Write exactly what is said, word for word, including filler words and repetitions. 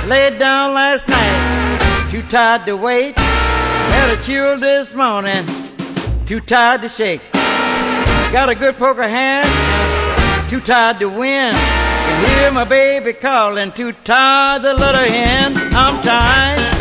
Laid down last night, too tired to wait. Had a chill this morning, too tired to shake. Got a good poker hand, too tired to win. Can hear my baby calling, too tired to let her in. I'm tired.